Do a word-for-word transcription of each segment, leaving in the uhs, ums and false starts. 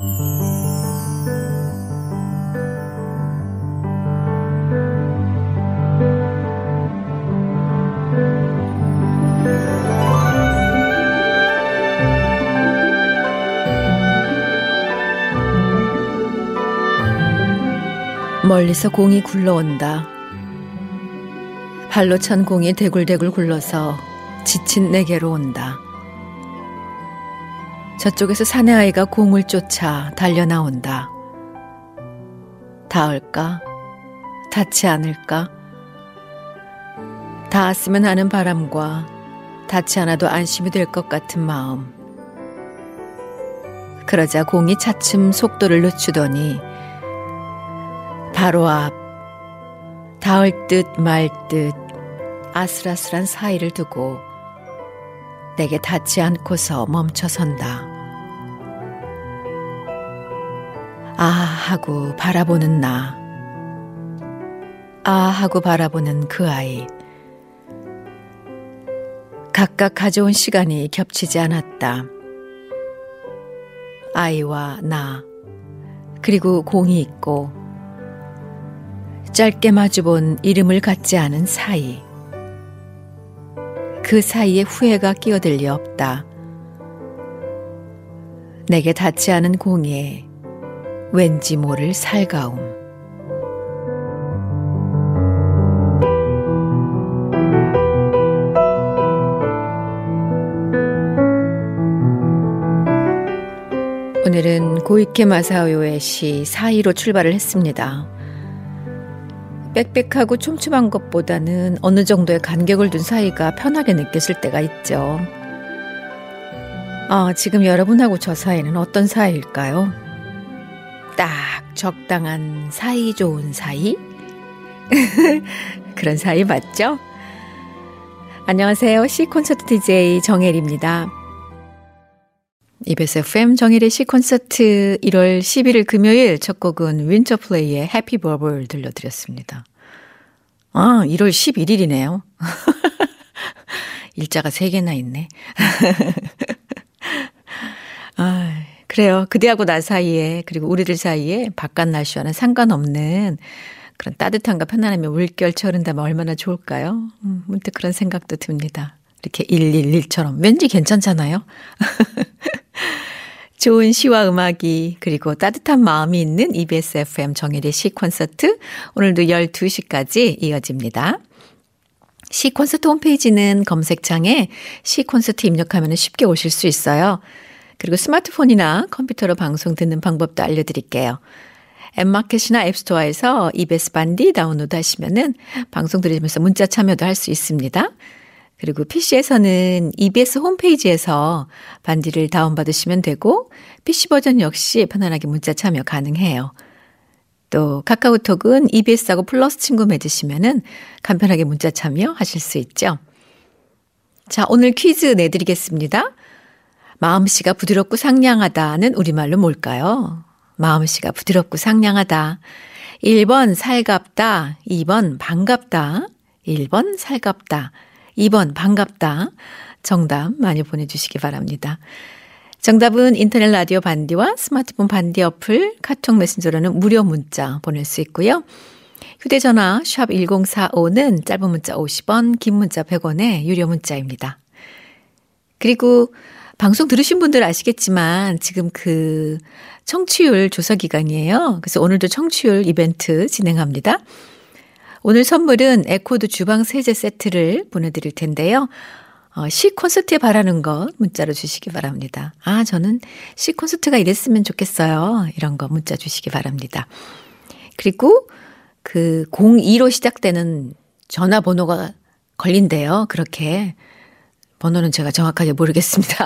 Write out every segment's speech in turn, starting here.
멀리서 공이 굴러온다. 발로 찬 공이 대굴대굴 굴러서 지친 내게로 온다. 저쪽에서 사내아이가 공을 쫓아 달려나온다. 닿을까? 닿지 않을까? 닿았으면 하는 바람과 닿지 않아도 안심이 될 것 같은 마음. 그러자 공이 차츰 속도를 늦추더니 바로 앞, 닿을 듯 말 듯 아슬아슬한 사이를 두고 내게 닿지 않고서 멈춰선다. 아 하고 바라보는 나, 아 하고 바라보는 그 아이. 각각 가져온 시간이 겹치지 않았다. 아이와 나, 그리고 공이 있고 짧게 마주본 이름을 갖지 않은 사이. 그 사이에 후회가 끼어들 리 없다. 내게 닿지 않은 공에 왠지 모를 살가움. 오늘은 고이케 마사오의 시 사이로 출발을 했습니다. 빽빽하고 촘촘한 것보다는 어느 정도의 간격을 둔 사이가 편하게 느껴질 때가 있죠. 아, 지금 여러분하고 저 사이는 어떤 사이일까요? 딱 적당한 사이 좋은 사이? 그런 사이 맞죠? 안녕하세요. C콘서트 디제이 정혜리입니다. 이비에스 에프엠 정혜리 C콘서트 일월 십일일 금요일 첫 곡은 윈터플레이의 해피 버블 들려드렸습니다. 아, 일월 십일일이네요. 일자가 세 개나 있네. 아, 그래요. 그대하고 나 사이에, 그리고 우리들 사이에 바깥 날씨와는 상관없는 그런 따뜻함과 편안함이 물결쳐 흐른다면 얼마나 좋을까요? 음, 문득 그런 생각도 듭니다. 이렇게 일일일처럼 왠지 괜찮잖아요. 좋은 시와 음악이 그리고 따뜻한 마음이 있는 이비에스 에프엠 정혜리 C콘서트 오늘도 열두 시까지 이어집니다. C콘서트 홈페이지는 검색창에 C콘서트 입력하면 쉽게 오실 수 있어요. 그리고 스마트폰이나 컴퓨터로 방송 듣는 방법도 알려드릴게요. 앱마켓이나 앱스토어에서 이비에스 반디 다운로드 하시면은 방송 들으면서 문자 참여도 할 수 있습니다. 그리고 피시에서는 이비에스 홈페이지에서 반디를 다운받으시면 되고 피시 버전 역시 편안하게 문자 참여 가능해요. 또 카카오톡은 이비에스하고 플러스 친구 맺으시면은 간편하게 문자 참여하실 수 있죠. 자, 오늘 퀴즈 내드리겠습니다. 마음씨가 부드럽고 상냥하다는 우리말로 뭘까요? 마음씨가 부드럽고 상냥하다. 일 번 살갑다, 이 번 반갑다, 일 번 살갑다. 이 번 반갑다. 정답 많이 보내주시기 바랍니다. 정답은 인터넷 라디오 반디와 스마트폰 반디 어플, 카톡 메신저로는 무료 문자 보낼 수 있고요. 휴대전화 샵 일공사오는 짧은 문자 오십 원, 긴 문자 백 원의 유료 문자입니다. 그리고 방송 들으신 분들 아시겠지만 지금 그 청취율 조사 기간이에요. 그래서 오늘도 청취율 이벤트 진행합니다. 오늘 선물은 에코드 주방 세제 세트를 보내드릴 텐데요. 어, C콘서트에 바라는 것 문자로 주시기 바랍니다. 아, 저는 C콘서트가 이랬으면 좋겠어요. 이런 거 문자 주시기 바랍니다. 그리고 그 공이로 시작되는 전화번호가 걸린대요. 그렇게. 번호는 제가 정확하게 모르겠습니다.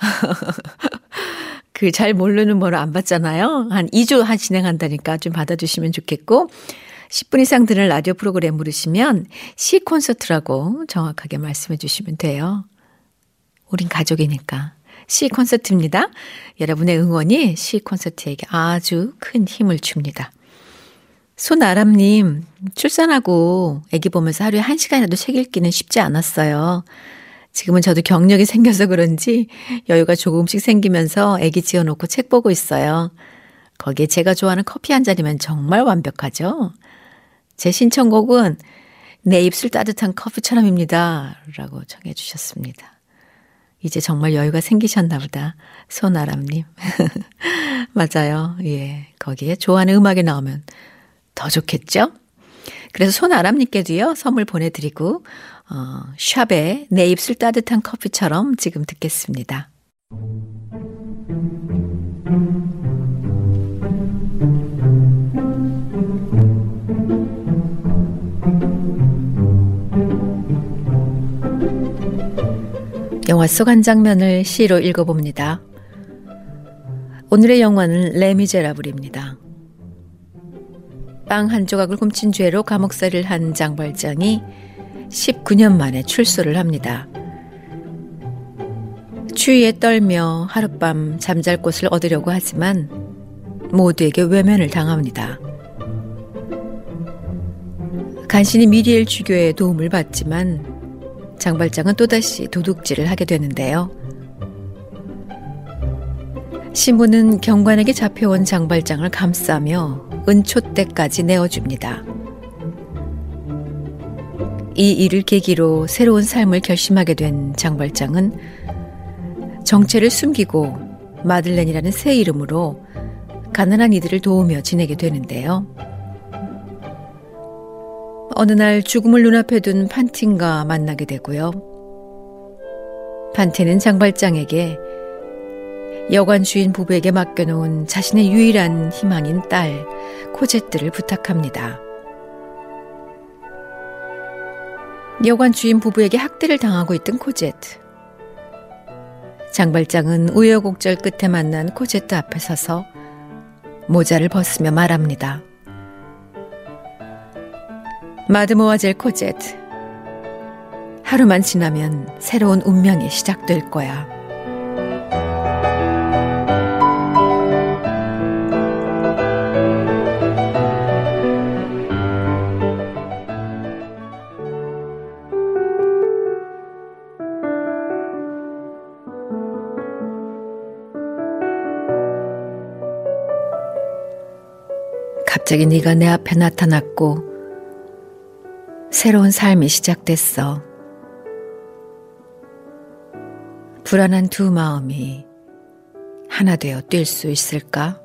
그 잘 모르는 번호 안 받잖아요. 한 이 주 한 진행한다니까 좀 받아주시면 좋겠고 십 분 이상 들은 라디오 프로그램 부르시면 C콘서트라고 정확하게 말씀해 주시면 돼요. 우린 가족이니까. C콘서트입니다. 여러분의 응원이 C콘서트에게 아주 큰 힘을 줍니다. 손아람님, 출산하고 아기 보면서 하루에 한 시간이라도 책 읽기는 쉽지 않았어요. 지금은 저도 경력이 생겨서 그런지 여유가 조금씩 생기면서 애기 지어놓고 책 보고 있어요. 거기에 제가 좋아하는 커피 한 잔이면 정말 완벽하죠? 제 신청곡은 내 입술 따뜻한 커피처럼입니다. 라고 청해 주셨습니다. 이제 정말 여유가 생기셨나 보다. 손아람님. 맞아요. 예. 거기에 좋아하는 음악이 나오면 더 좋겠죠? 그래서 손아람님께도요, 선물 보내드리고, 어, 샵의 내 입술 따뜻한 커피처럼 지금 듣겠습니다. 영화 속 한 장면을 시로 읽어봅니다. 오늘의 영화는 레미제라블입니다. 빵 한 조각을 훔친 죄로 감옥살이를 한 장발장이 십구 년 만에 출소를 합니다. 추위에 떨며 하룻밤 잠잘 곳을 얻으려고 하지만 모두에게 외면을 당합니다. 간신히 미리엘 주교의 도움을 받지만 장발장은 또다시 도둑질을 하게 되는데요. 신부는 경관에게 잡혀온 장발장을 감싸며 은초대까지 내어줍니다. 이 일을 계기로 새로운 삶을 결심하게 된 장발장은 정체를 숨기고 마들렌이라는 새 이름으로 가난한 이들을 도우며 지내게 되는데요. 어느 날 죽음을 눈앞에 둔 판틴과 만나게 되고요. 판틴은 장발장에게 여관 주인 부부에게 맡겨놓은 자신의 유일한 희망인 딸 코제트를 부탁합니다. 여관 주인 부부에게 학대를 당하고 있던 코제트. 장발장은 우여곡절 끝에 만난 코제트 앞에 서서 모자를 벗으며 말합니다. 마드모아젤 코제트, 하루만 지나면 새로운 운명이 시작될 거야. 갑자기 네가 내 앞에 나타났고 새로운 삶이 시작됐어. 불안한 두 마음이 하나 되어 뛸 수 있을까?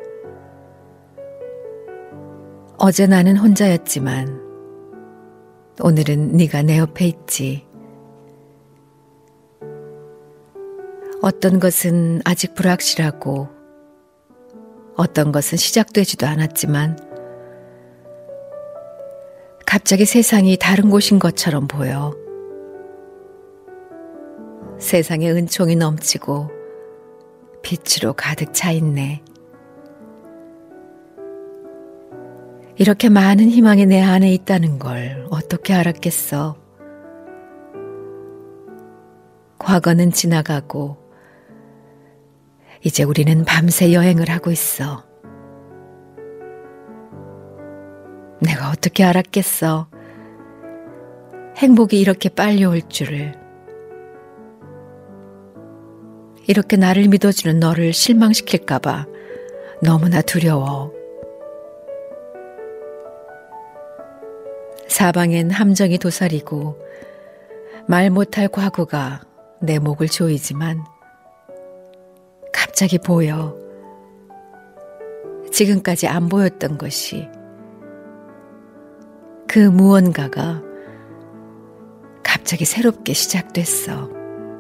어제 나는 혼자였지만 오늘은 네가 내 옆에 있지. 어떤 것은 아직 불확실하고 어떤 것은 시작되지도 않았지만 갑자기 세상이 다른 곳인 것처럼 보여. 세상에 은총이 넘치고 빛으로 가득 차 있네. 이렇게 많은 희망이 내 안에 있다는 걸 어떻게 알았겠어. 과거는 지나가고 이제 우리는 밤새 여행을 하고 있어. 내가 어떻게 알았겠어. 행복이 이렇게 빨리 올 줄을. 이렇게 나를 믿어주는 너를 실망시킬까봐 너무나 두려워. 사방엔 함정이 도사리고 말 못할 과거가 내 목을 조이지만 갑자기 보여. 지금까지 안 보였던 것이, 그 무언가가 갑자기 새롭게 시작됐어.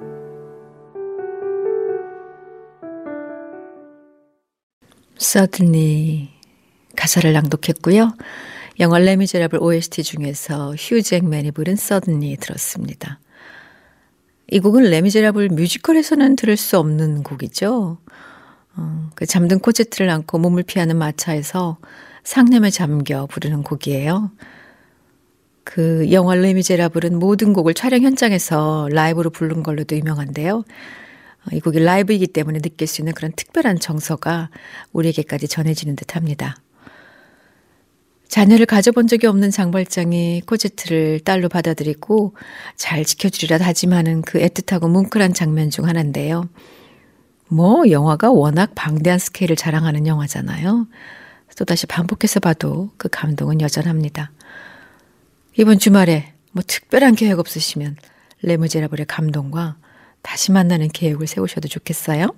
Suddenly 가사를 낭독했고요. 영화 레미제라블 오에스티 중에서 휴 잭맨이 부른 Suddenly 들었습니다. 이 곡은 레미제라블 뮤지컬에서는 들을 수 없는 곡이죠. 어, 그 잠든 코제트를 안고 몸을 피하는 마차에서 상념에 잠겨 부르는 곡이에요. 그 영화 레미제라블은 모든 곡을 촬영 현장에서 라이브로 부른 걸로도 유명한데요. 이 곡이 라이브이기 때문에 느낄 수 있는 그런 특별한 정서가 우리에게까지 전해지는 듯합니다. 자녀를 가져본 적이 없는 장발장이 코제트를 딸로 받아들이고 잘 지켜주리라 다짐하는 그 애틋하고 뭉클한 장면 중 하나인데요. 뭐 영화가 워낙 방대한 스케일을 자랑하는 영화잖아요. 또다시 반복해서 봐도 그 감동은 여전합니다. 이번 주말에 뭐 특별한 계획 없으시면 레미제라블의 감동과 다시 만나는 계획을 세우셔도 좋겠어요.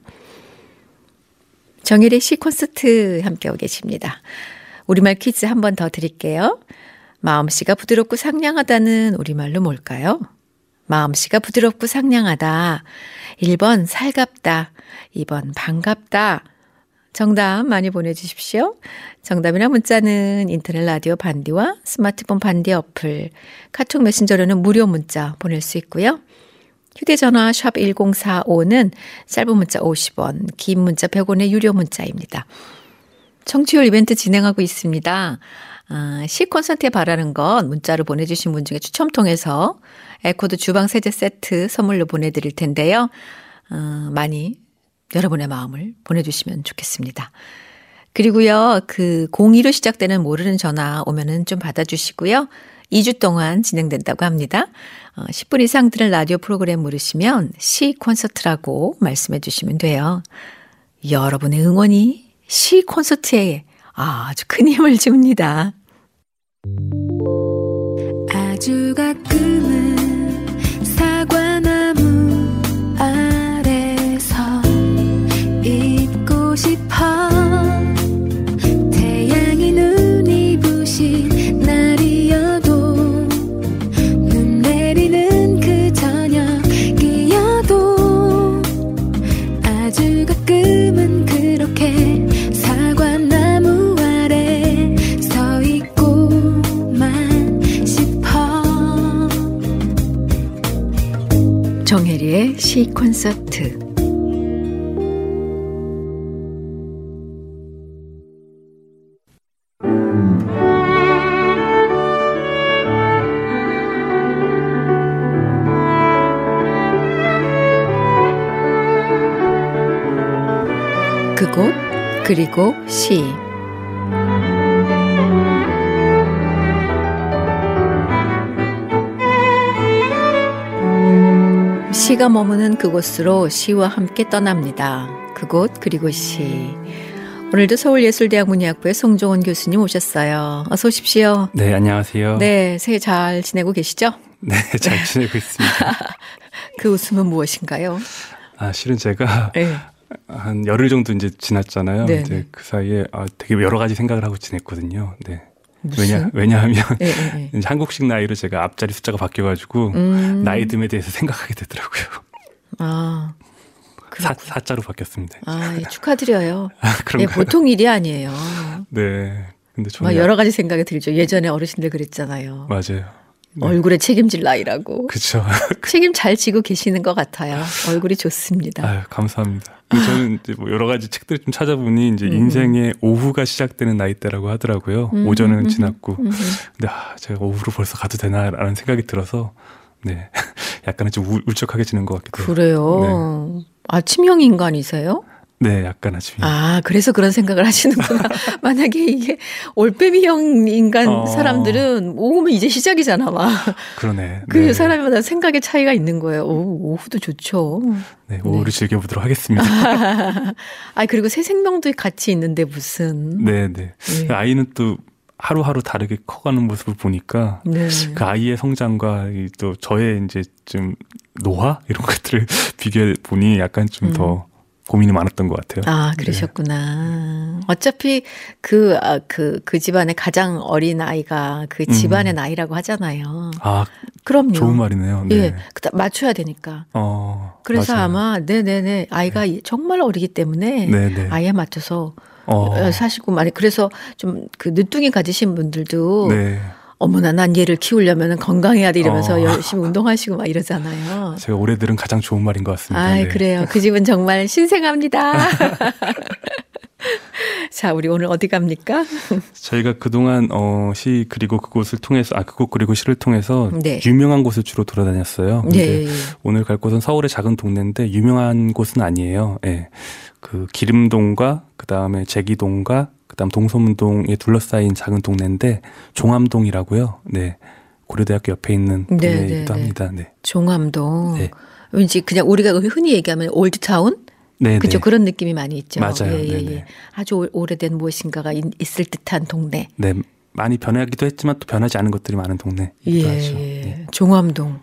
정혜리의 시콘서트 함께하고 계십니다. 우리말 퀴즈 한 번 더 드릴게요. 마음씨가 부드럽고 상냥하다는 우리말로 뭘까요? 마음씨가 부드럽고 상냥하다. 일 번 살갑다. 이 번 반갑다. 정답 많이 보내주십시오. 정답이나 문자는 인터넷 라디오 반디와 스마트폰 반디 어플, 카톡 메신저로는 무료 문자 보낼 수 있고요. 휴대전화 샵 일공사오는 짧은 문자 오십 원, 긴 문자 백 원의 유료 문자입니다. 청취율 이벤트 진행하고 있습니다. 아, 시콘서트에 바라는 것 문자로 보내주신 분 중에 추첨 통해서 에코드 주방 세제 세트 선물로 보내드릴 텐데요. 어, 많이 여러분의 마음을 보내주시면 좋겠습니다. 그리고요, 그 공이로 시작되는 모르는 전화 오면은 좀 받아주시고요. 이 주 동안 진행된다고 합니다. 어, 십 분 이상 들은 라디오 프로그램 물으시면 시콘서트라고 말씀해 주시면 돼요. 여러분의 응원이 시콘서트에 아주 큰 힘을 줍니다. 아주 가끔은 사과나무 아래서 있고 싶어. 태양이 눈이 부신 날이어도 눈 내리는 그 저녁이어도 아주 가끔은 그렇게 사과나무 아래 서 있고만 싶어. 정혜리의 시콘서트. 그곳 그리고 시. 시가 머무는 그곳으로 시와 함께 떠납니다. 그곳 그리고 시. 오늘도 서울예술대학 문예학부의 송종원 교수님 오셨어요. 어서 오십시오. 네, 안녕하세요. 네, 새해 잘 지내고 계시죠? 네, 잘 지내고 있습니다. 그 웃음은 무엇인가요? 아, 실은 제가 네. 한 열흘 정도 이제 지났잖아요. 네, 이제 그 사이에 아, 되게 여러 가지 생각을 하고 지냈거든요. 네. 무슨? 왜냐, 왜냐하면 네, 네, 네. 한국식 나이로 제가 앞자리 숫자가 바뀌어가지고 음. 나이듦에 대해서 생각하게 되더라고요. 아, 사, 사자로 바뀌었습니다. 아, 예, 축하드려요. 아, 예, 보통 일이 아니에요. 네. 근데 저는 여러 가지 생각이 들죠. 예전에 어르신들 그랬잖아요. 맞아요. 네. 얼굴에 책임질 나이라고. 그렇죠. 책임 잘 지고 계시는 것 같아요. 얼굴이 좋습니다. 아유, 감사합니다. 저는 이제 뭐 여러 가지 책들을 좀 찾아보니 이제 음. 인생의 오후가 시작되는 나이대라고 하더라고요. 음. 오전은 지났고. 음. 근데 아, 제가 오후로 벌써 가도 되나라는 생각이 들어서 네, 약간은 좀 울, 울적하게 지는 것 같기도 해요. 그래요. 네. 아침형 인간이세요? 네, 약간 아침형. 아, 그래서 그런 생각을 하시는구나. 만약에 이게 올빼미형 인간 어... 사람들은 오후면 이제 시작이잖아, 막. 그러네. 그 네. 사람마다 생각의 차이가 있는 거예요. 오, 오후도 좋죠. 네, 오후를 네. 즐겨보도록 하겠습니다. 아, 그리고 새 생명도 같이 있는데 무슨. 네, 네. 네. 아이는 또 하루하루 다르게 커가는 모습을 보니까 네. 그 아이의 성장과 또 저의 이제 좀 노화 이런 것들을 비교해 보니 약간 좀 더 음. 고민이 많았던 것 같아요. 아, 그러셨구나. 네. 어차피 그, 아, 그, 그 집안의 가장 어린 아이가 그 집안의 음. 나이라고 하잖아요. 아, 그럼요. 좋은 말이네요. 네. 예. 맞춰야 되니까. 어, 그래서 맞아요. 아마, 네네네. 아이가 네. 정말 어리기 때문에 네네. 아이에 맞춰서 어. 사시고 많이. 그래서 좀 그 늦둥이 가지신 분들도 네. 어머나 난 얘를 키우려면 건강해야 돼 이러면서 어. 열심히 운동하시고 막 이러잖아요. 제가 올해 들은 가장 좋은 말인 것 같습니다. 아, 네. 그래요. 그 집은 정말 신생합니다. 자, 우리 오늘 어디 갑니까? 저희가 그동안 어, 시 그리고 그곳을 통해서 아 그곳 그리고 시를 통해서 네. 유명한 곳을 주로 돌아다녔어요. 근데 네. 오늘 갈 곳은 서울의 작은 동네인데 유명한 곳은 아니에요. 예. 네. 그 기름동과 그 다음에 제기동과 그다음 동서문동에 둘러싸인 작은 동네인데 종암동이라고요. 네. 고려대학교 옆에 있는 동네이기도 합니다. 네. 종암동. 네. 왠지 그냥 우리가 흔히 얘기하면 올드타운? 네. 그죠. 그런 느낌이 많이 있죠. 맞아요. 예, 예, 예. 아주 오래된 무엇인가가 있을 듯한 동네. 네. 많이 변하기도 했지만 또 변하지 않은 것들이 많은 동네이기도 예, 하죠. 예. 네. 종암동.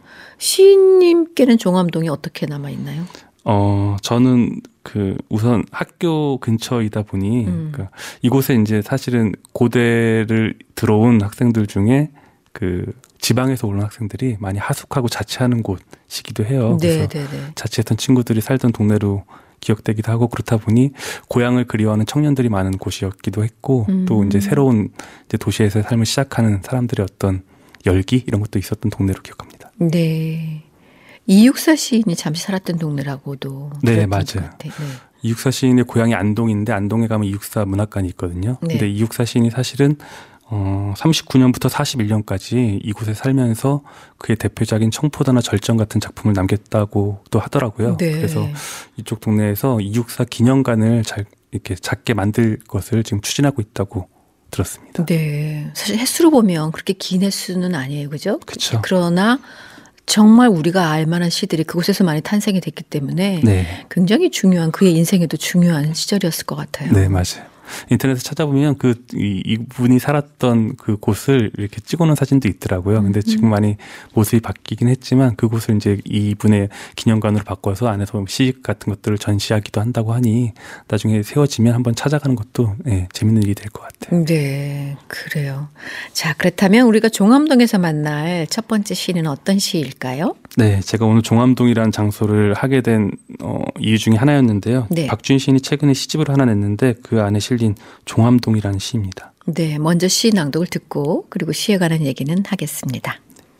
시인님께는 종암동이 어떻게 남아 있나요? 어, 저는 그 우선 학교 근처이다 보니 음. 그 이곳에 이제 사실은 고대를 들어온 학생들 중에 그 지방에서 오는 학생들이 많이 하숙하고 자취하는 곳이기도 해요. 네, 그래서 네, 네. 자취했던 친구들이 살던 동네로 기억되기도 하고 그렇다 보니 고향을 그리워하는 청년들이 많은 곳이었기도 했고 음. 또 이제 새로운 이제 도시에서 삶을 시작하는 사람들의 어떤 열기 이런 것도 있었던 동네로 기억합니다. 네. 이육사 시인이 잠시 살았던 동네라고도. 네, 맞아요. 네. 이육사 시인의 고향이 안동인데 안동에 가면 이육사 문학관이 있거든요. 네. 근데 이육사 시인이 사실은 어, 삼십구 년부터 사십일 년까지 이곳에 살면서 그의 대표작인 청포도나 절정 같은 작품을 남겼다고도 하더라고요. 네. 그래서 이쪽 동네에서 이육사 기념관을 잘 이렇게 작게 만들 것을 지금 추진하고 있다고 들었습니다. 네. 사실 횟수로 보면 그렇게 긴 횟수는 아니에요. 그죠? 그렇죠. 그러나 정말 우리가 알만한 시들이 그곳에서 많이 탄생이 됐기 때문에 네. 굉장히 중요한 그의 인생에도 중요한 시절이었을 것 같아요. 네, 맞아요. 인터넷에 찾아보면 그 이, 이분이 살았던 그 곳을 이렇게 찍어놓은 사진도 있더라고요. 근데 지금 많이 모습이 바뀌긴 했지만 그곳을 이제 이분의 기념관으로 바꿔서 안에서 시집 같은 것들을 전시하기도 한다고 하니 나중에 세워지면 한번 찾아가는 것도 네, 재밌는 일이 될 것 같아요. 네, 그래요. 자, 그렇다면 우리가 종암동에서 만날 첫 번째 시는 어떤 시일까요? 네, 제가 오늘 종암동이라는 장소를 하게 된 어, 이유 중에 하나였는데요. 네. 박준 시인이 최근에 시집을 하나 냈는데 그 안에 실린 종암동이라는 시입니다. 네, 먼저 시 낭독을 듣고 그리고 시에 관한 얘기는 하겠습니다.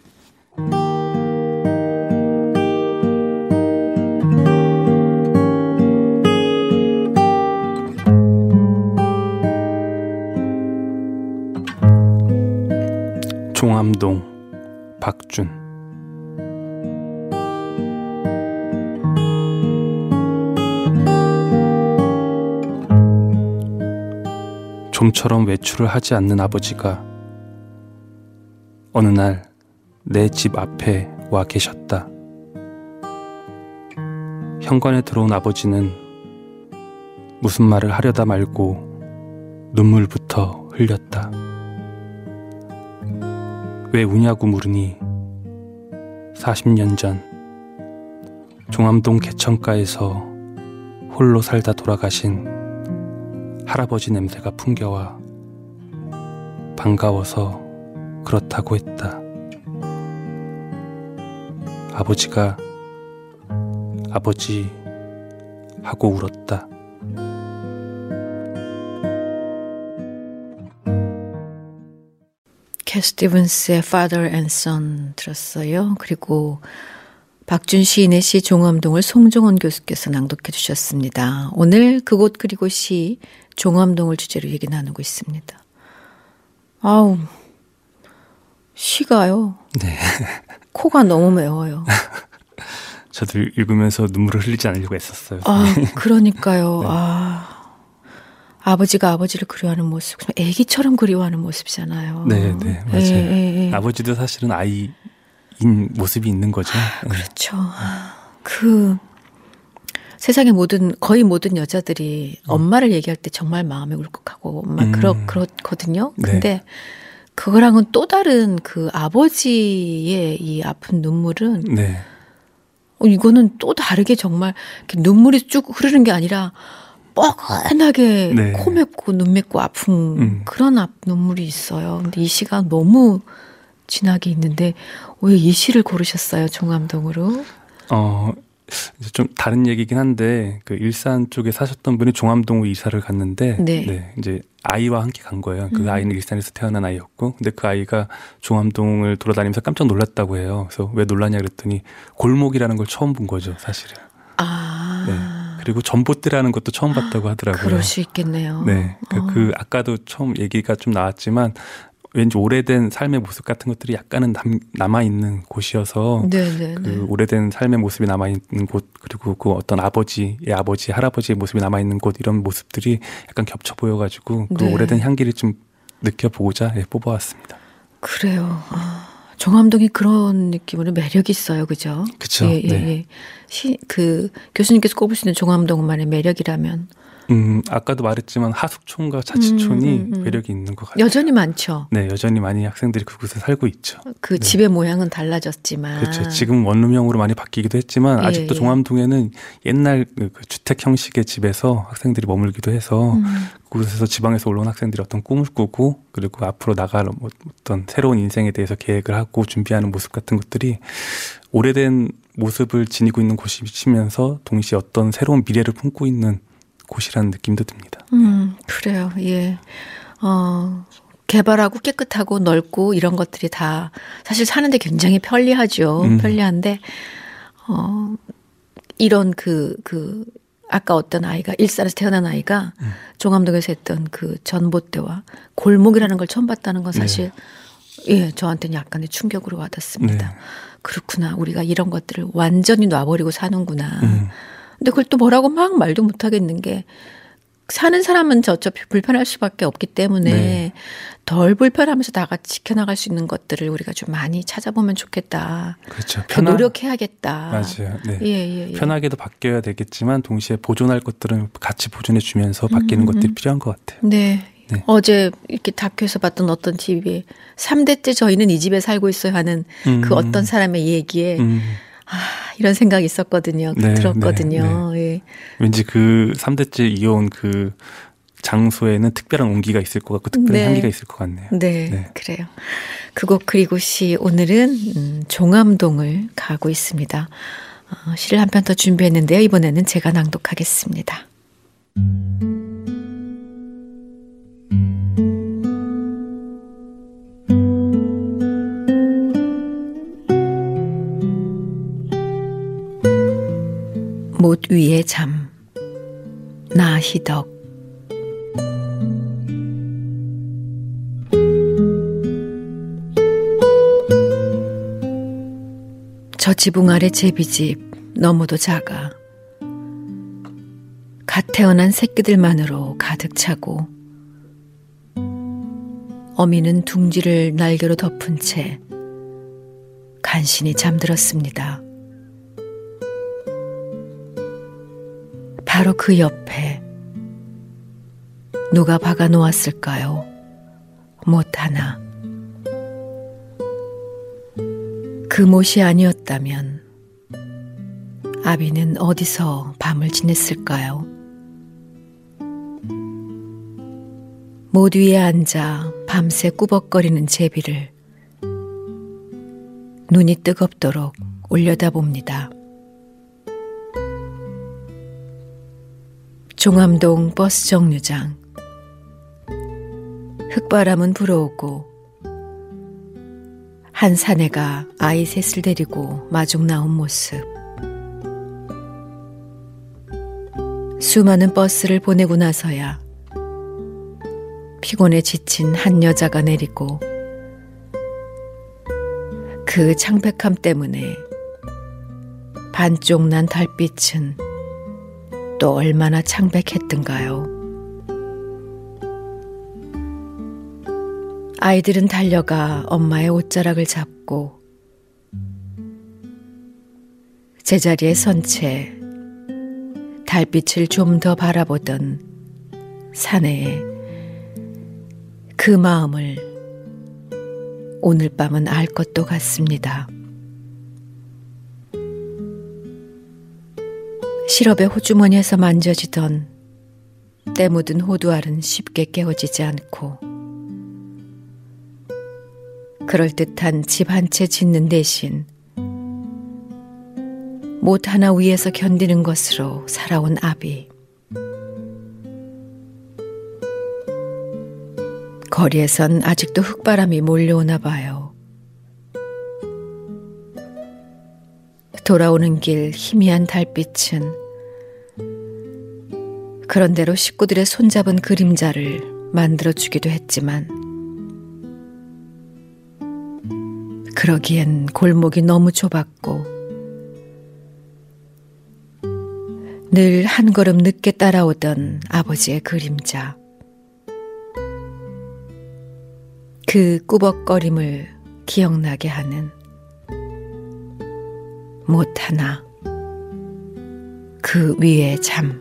종암동, 박준. 좀처럼 외출을 하지 않는 아버지가 어느 날 내 집 앞에 와 계셨다. 현관에 들어온 아버지는 무슨 말을 하려다 말고 눈물부터 흘렸다. 왜 우냐고 물으니 사십 년 전 종암동 개천가에서 홀로 살다 돌아가신 할아버지 냄새가 풍겨와 반가워서 그렇다고 했다. 아버지가 아버지 하고 울었다. 캣 스티븐스의 Father and Son 들었어요. 그리고 박준 시인의 시 종암동을 송정원 교수께서 낭독해 주셨습니다. 오늘 그곳 그리고 시 종암동을 주제로 얘기 나누고 있습니다. 아우, 시가요. 네. 코가 너무 매워요. 저도 읽으면서 눈물을 흘리지 않으려고 애썼어요. 아, 그러니까요. 네. 아, 아버지가 아버지를 그리워하는 모습, 애기처럼 그리워하는 모습이잖아요. 네, 네, 맞아요. 에, 에, 에. 아버지도 사실은 아이인 모습이 있는 거죠. 아, 그렇죠. 그 세상의 모든 거의 모든 여자들이 음. 엄마를 얘기할 때 정말 마음이 울컥하고 막 음. 그렇 그렇거든요. 근데 네. 그거랑은 또 다른 그 아버지의 이 아픈 눈물은 네. 어, 이거는 또 다르게 정말 이렇게 눈물이 쭉 흐르는 게 아니라 뻐근하게 네. 코 맵고 눈 맵고 아픈 음. 그런 앞 눈물이 있어요. 근데 이 시가 너무 진하게 있는데 왜 이 시를 고르셨어요, 종암동으로? 어, 이제 좀 다른 얘기긴 한데 그 일산 쪽에 사셨던 분이 종암동으로 이사를 갔는데 네. 네, 이제 아이와 함께 간 거예요. 그 음. 아이는 일산에서 태어난 아이였고, 근데 그 아이가 종암동을 돌아다니면서 깜짝 놀랐다고 해요. 그래서 왜 놀랐냐 그랬더니 골목이라는 걸 처음 본 거죠, 사실은. 아. 네. 그리고 전봇대라는 것도 처음 봤다고 하더라고요. 그럴 수 있겠네요. 네, 그, 어. 그 아까도 처음 얘기가 좀 나왔지만 왠지 오래된 삶의 모습 같은 것들이 약간은 남, 남아있는 곳이어서 네네네. 그 오래된 삶의 모습이 남아있는 곳 그리고 그 어떤 아버지의 아버지, 할아버지의 모습이 남아있는 곳 이런 모습들이 약간 겹쳐 보여가지고 그 네. 오래된 향기를 좀 느껴보고자 예, 뽑아왔습니다. 그래요. 아, 종암동이 그런 느낌으로 매력이 있어요. 그죠? 그렇죠. 예, 예, 네. 예. 시, 그 교수님께서 꼽으시는 종암동만의 매력이라면 음, 아까도 말했지만 하숙촌과 자치촌이 음, 음, 음. 매력이 있는 것 같아요. 여전히 많죠. 네, 여전히 많이 학생들이 그곳에 살고 있죠. 그 네. 집의 모양은 달라졌지만. 그렇죠. 지금 원룸형으로 많이 바뀌기도 했지만 예, 아직도 종암동에는 옛날 그 주택 형식의 집에서 학생들이 머물기도 해서 음. 그곳에서 지방에서 올라온 학생들이 어떤 꿈을 꾸고 그리고 앞으로 나갈 어떤 새로운 인생에 대해서 계획을 하고 준비하는 모습 같은 것들이 오래된 모습을 지니고 있는 곳이면서 동시에 어떤 새로운 미래를 품고 있는 곳이라는 느낌도 듭니다. 음, 그래요. 예. 어, 개발하고 깨끗하고 넓고 이런 것들이 다 사실 사는데 굉장히 편리하죠. 음. 편리한데, 어, 이런 그, 그, 아까 어떤 아이가, 일산에서 태어난 아이가 음. 종암동에서 했던 그 전봇대와 골목이라는 걸 처음 봤다는 건 사실, 네. 예, 저한테는 약간의 충격으로 와닿습니다. 네. 그렇구나. 우리가 이런 것들을 완전히 놔버리고 사는구나. 음. 근데 그걸 또 뭐라고 막 말도 못 하겠는 게 사는 사람은 어차피 불편할 수밖에 없기 때문에 네. 덜 불편하면서 다 같이 지켜나갈 수 있는 것들을 우리가 좀 많이 찾아보면 좋겠다. 그렇죠. 편하... 노력해야겠다. 맞아요. 네. 예, 예, 예. 편하게도 바뀌어야 되겠지만 동시에 보존할 것들은 같이 보존해 주면서 바뀌는 음, 것들이 필요한 것 같아요. 네. 네. 어제 이렇게 다큐에서 봤던 어떤 집이 삼 대째 저희는 이 집에 살고 있어요 하는 음. 그 어떤 사람의 얘기에 음. 아, 이런 생각이 있었거든요. 네, 들었거든요. 네, 네. 예. 왠지 그 삼 대째 이어온 그 장소에는 특별한 온기가 있을 것 같고 특별한 네. 향기가 있을 것 같네요. 네, 네. 그래요. 그 곡 그리고 시 오늘은 음, 종암동을 가고 있습니다. 어, 시를 한 편 더 준비했는데요. 이번에는 제가 낭독하겠습니다. 못 위의 잠 나희덕 저 지붕 아래 제비집 너무도 작아 갓 태어난 새끼들만으로 가득 차고 어미는 둥지를 날개로 덮은 채 간신히 잠들었습니다. 바로 그 옆에 누가 박아 놓았을까요? 못 하나. 그 못이 아니었다면 아비는 어디서 밤을 지냈을까요? 못 위에 앉아 밤새 꾸벅거리는 제비를 눈이 뜨겁도록 올려다봅니다. 종암동 버스 정류장. 흙바람은 불어오고 한 사내가 아이 셋을 데리고 마중 나온 모습. 수많은 버스를 보내고 나서야 피곤에 지친 한 여자가 내리고 그 창백함 때문에 반쪽 난 달빛은 또 얼마나 창백했던가요. 아이들은 달려가 엄마의 옷자락을 잡고 제자리에 선 채 달빛을 좀 더 바라보던 사내의 그 마음을 오늘 밤은 알 것도 같습니다. 실업의 호주머니에서 만져지던 때 묻은 호두알은 쉽게 깨어지지 않고 그럴듯한 집 한 채 짓는 대신 못 하나 위에서 견디는 것으로 살아온 아비. 거리에선 아직도 흙바람이 몰려오나 봐요. 돌아오는 길 희미한 달빛은 그런대로 식구들의 손잡은 그림자를 만들어주기도 했지만 그러기엔 골목이 너무 좁았고 늘 한 걸음 늦게 따라오던 아버지의 그림자. 그 꾸벅거림을 기억나게 하는 못 하나 그 위에 잠.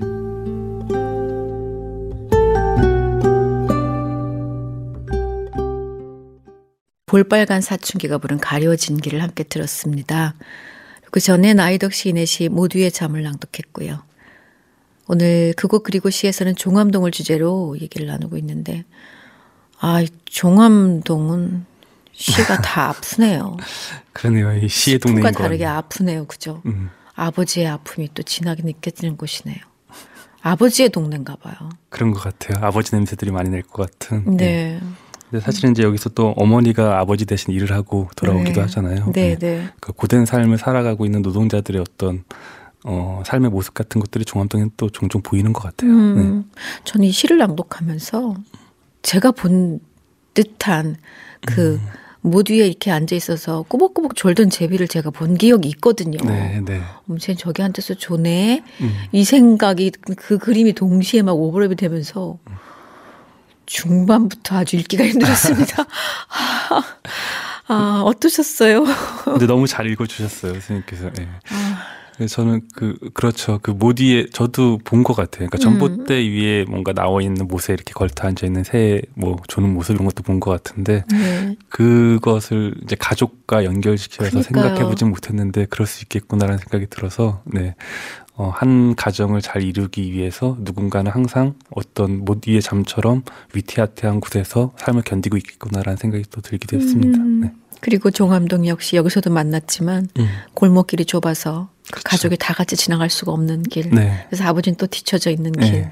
볼빨간 사춘기가 부른 가려진 길을 함께 들었습니다. 그 전에 나이덕 시인의 시 모두의 잠을 낭독했고요. 오늘 그 곡 그리고 시에서는 종암동을 주제로 얘기를 나누고 있는데 아, 종암동은 시가 다 아프네요. 그러네요. 이 시의 동네인 거. 시가 다르게 아프네요. 그죠? 음. 아버지의 아픔이 또 진하게 느껴지는 곳이네요. 아버지의 동네인가 봐요. 그런 것 같아요. 아버지 냄새들이 많이 날 것 같은. 네. 네. 근데 사실은 이제 여기서 또 어머니가 아버지 대신 일을 하고 돌아오기도 네. 하잖아요. 네, 네. 네. 그 고된 삶을 살아가고 있는 노동자들의 어떤 어, 삶의 모습 같은 것들이 종암동에 또 종종 보이는 것 같아요. 음, 네. 저는 이 시를 낭독하면서 제가 본 듯한 그 음. 못 위에 이렇게 앉아 있어서 꾸벅꾸벅 졸던 제비를 제가 본 기억이 있거든요. 네, 네. 음, 쟤 저기 앉아서 조네. 음. 이 생각이 그 그림이 동시에 막 오버랩이 되면서 음. 중반부터 아주 읽기가 힘들었습니다. 아, 어떠셨어요? 근데 너무 잘 읽어주셨어요, 선생님께서. 네. 아. 저는 그 그렇죠. 그 모디에 저도 본 것 같아요. 그러니까 전봇대 음. 위에 뭔가 나와 있는 못에 이렇게 걸터 앉아 있는 새 뭐 조는 모습 이런 것도 본 것 같은데 네. 그것을 이제 가족과 연결시켜서 생각해보진 못했는데 그럴 수 있겠구나라는 생각이 들어서 네. 어, 한 가정을 잘 이루기 위해서 누군가는 항상 어떤 못 위의 잠처럼 위태하태한 곳에서 삶을 견디고 있겠구나라는 생각이 또 들기도 했습니다. 음. 네. 그리고 종암동 역시 여기서도 만났지만 음. 골목길이 좁아서 그 가족이 다 같이 지나갈 수가 없는 길. 네. 그래서 아버지는 또 뒤쳐져 있는 길. 네.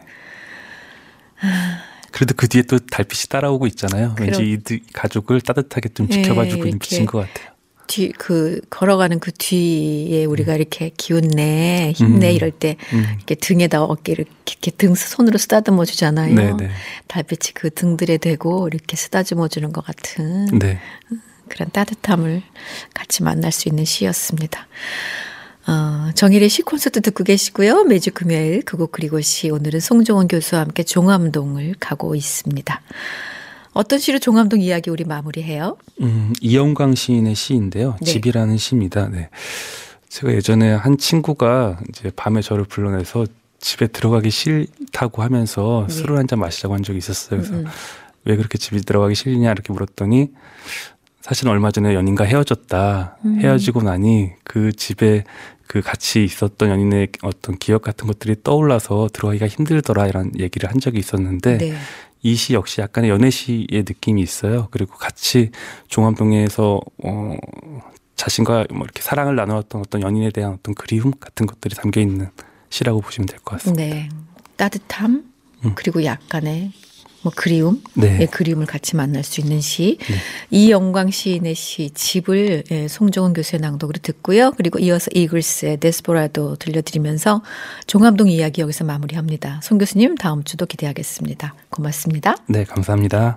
그래도 그 뒤에 또 달빛이 따라오고 있잖아요. 그럼, 왠지 이 가족을 따뜻하게 좀 지켜봐주고 네, 있는 빛인 것 같아요. 뒤, 그, 걸어가는 그 뒤에 우리가 음. 이렇게 기운내, 힘내 음. 이럴 때 음. 이렇게 등에다 어깨를 이렇게 등 손으로 쓰다듬어 주잖아요. 네네. 달빛이 그 등들에 대고 이렇게 쓰다듬어 주는 것 같은 네. 그런 따뜻함을 같이 만날 수 있는 시였습니다. 어, 정일의 시 콘서트 듣고 계시고요. 매주 금요일 그 곡 그리고 시 오늘은 송종원 교수와 함께 종암동을 가고 있습니다. 어떤 시로 종암동 이야기 우리 마무리해요? 음, 이영광 시인의 시인데요. 네. 집이라는 시입니다. 네. 제가 예전에 한 친구가 이제 밤에 저를 불러내서 집에 들어가기 싫다고 하면서 네. 술을 한잔 마시자고 한 적이 있었어요. 그래서 음. 왜 그렇게 집에 들어가기 싫냐 이렇게 물었더니 사실 얼마 전에 연인과 헤어졌다. 음. 헤어지고 나니 그 집에 그 같이 있었던 연인의 어떤 기억 같은 것들이 떠올라서 들어가기가 힘들더라 이런 얘기를 한 적이 있었는데 네. 이 시 역시 약간의 연애시의 느낌이 있어요. 그리고 같이 종암동에서 어, 자신과 뭐 이렇게 사랑을 나누었던 어떤 연인에 대한 어떤 그리움 같은 것들이 담겨 있는 시라고 보시면 될 것 같습니다. 네, 따뜻함 음. 그리고 약간의 뭐 그리움, 네. 예, 그리움을 같이 만날 수 있는 시. 네. 이영광 시인의 시 집을 예, 송정은 교수의 낭독으로 듣고요. 그리고 이어서 이글스의 데스포라도 들려드리면서 종암동 이야기 여기서 마무리합니다. 송 교수님 다음 주도 기대하겠습니다. 고맙습니다. 네, 감사합니다.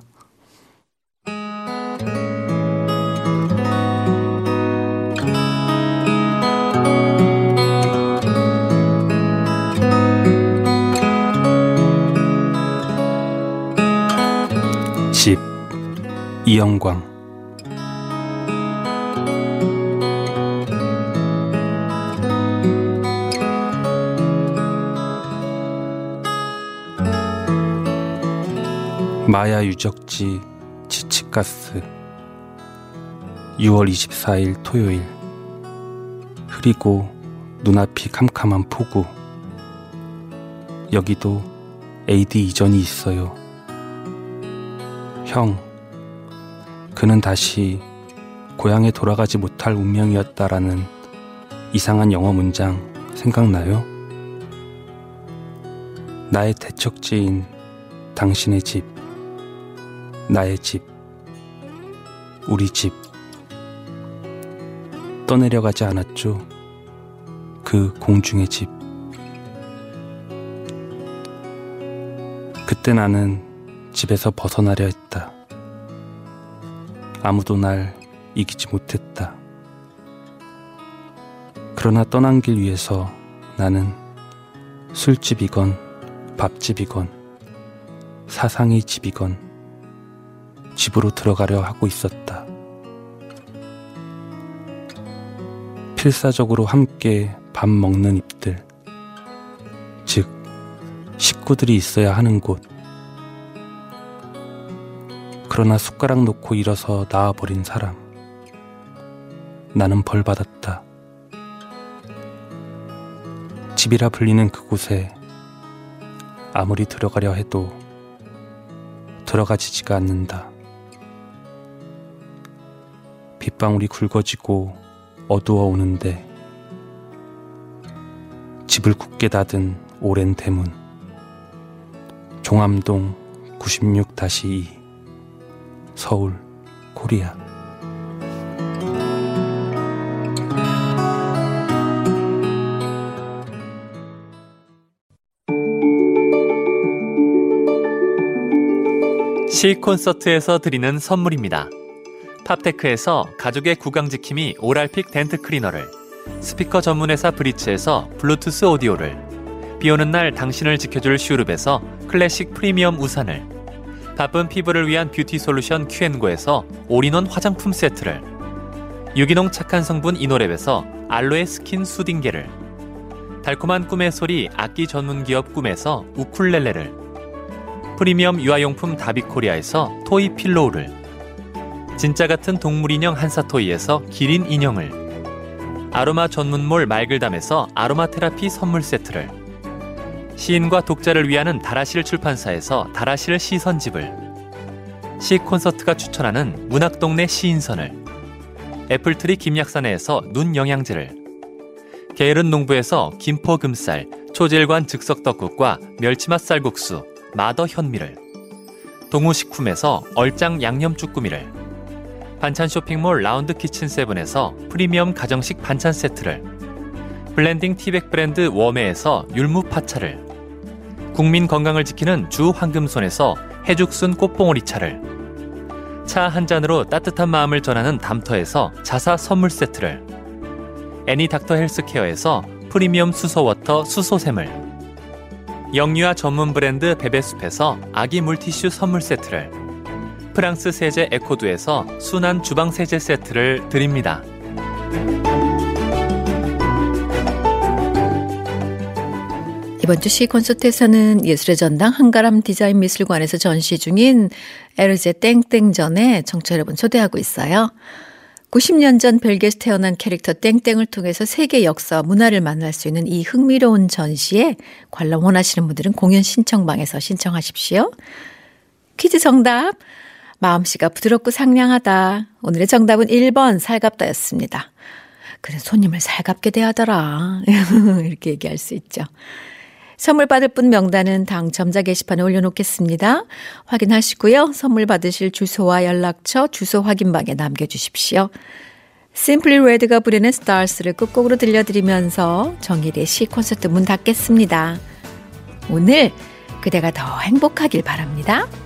집 이영광 마야 유적지 지치가스 유월 이십사일 토요일 흐리고 눈앞이 캄캄한 폭우 여기도 에이디 이전이 있어요. 형, 그는 다시 고향에 돌아가지 못할 운명이었다라는 이상한 영어 문장 생각나요? 나의 대척지인 당신의 집, 나의 집, 우리 집. 떠내려가지 않았죠. 그 공중의 집. 그때 나는 집에서 벗어나려 했다. 아무도 날 이기지 못했다. 그러나 떠난 길 위에서 나는 술집이건 밥집이건 사상의 집이건 집으로 들어가려 하고 있었다. 필사적으로 함께 밥 먹는 입들, 즉 식구들이 있어야 하는 곳. 그러나 숟가락 놓고 일어서 나와버린 사람. 나는 벌 받았다. 집이라 불리는 그곳에 아무리 들어가려 해도 들어가지지가 않는다. 빗방울이 굵어지고 어두워 오는데 집을 굳게 닫은 오랜 대문. 종암동 구십육 이 서울, 코리아. 시 콘서트에서 드리는 선물입니다. 팝테크에서 가족의 구강지킴이 오랄픽 덴트 클리너를, 스피커 전문회사 브리츠에서 블루투스 오디오를, 비오는 날 당신을 지켜줄 슈룹에서 클래식 프리미엄 우산을, 바쁜 피부를 위한 뷰티 솔루션 큐앤고에서 올인원 화장품 세트를, 유기농 착한 성분 이노랩에서 알로에 스킨 수딩게를, 달콤한 꿈의 소리 악기 전문기업 꿈에서 우쿨렐레를, 프리미엄 유아용품 다비코리아에서 토이 필로우를, 진짜 같은 동물인형 한사토이에서 기린 인형을, 아로마 전문몰 말글담에서 아로마 테라피 선물 세트를, 시인과 독자를 위하는 다라실 출판사에서 다라실 시선집을, 시 콘서트가 추천하는 문학동네 시인선을, 애플트리 김약사네에서 눈 영양제를, 게으른 농부에서 김포 금쌀, 초질관 즉석떡국과 멸치맛 쌀국수, 마더 현미를, 동우식품에서 얼짱 양념 쭈꾸미를, 반찬 쇼핑몰 라운드 키친 세븐에서 프리미엄 가정식 반찬 세트를, 블렌딩 티백 브랜드 웜에에서 율무 파차를, 국민 건강을 지키는 주 황금손에서 해죽순 꽃봉오리차를, 차 한 잔으로 따뜻한 마음을 전하는 담터에서 자사 선물 세트를, 애니 닥터 헬스케어에서 프리미엄 수소워터 수소샘을, 영유아 전문 브랜드 베베숲에서 아기 물티슈 선물 세트를, 프랑스 세제 에코두에서 순한 주방 세제 세트를 드립니다. 이번 주 시 콘서트에서는 예술의 전당 한가람 디자인 미술관에서 전시 중인 에르제 땡땡전에 청취자 여러분 초대하고 있어요. 구십 년 전 벨기에에서 태어난 캐릭터 땡땡을 통해서 세계 역사와 문화를 만날 수 있는 이 흥미로운 전시에 관람 원하시는 분들은 공연 신청방에서 신청하십시오. 퀴즈 정답. 마음씨가 부드럽고 상냥하다. 오늘의 정답은 일 번 살갑다였습니다. 그래 손님을 살갑게 대하더라. 이렇게 얘기할 수 있죠. 선물 받을 분 명단은 당첨자 게시판에 올려놓겠습니다. 확인하시고요. 선물 받으실 주소와 연락처 주소 확인방에 남겨주십시오. 심플리 레드가 부르는 스타스를 끝곡으로 들려드리면서 정일의 시 콘서트 문 닫겠습니다. 오늘 그대가 더 행복하길 바랍니다.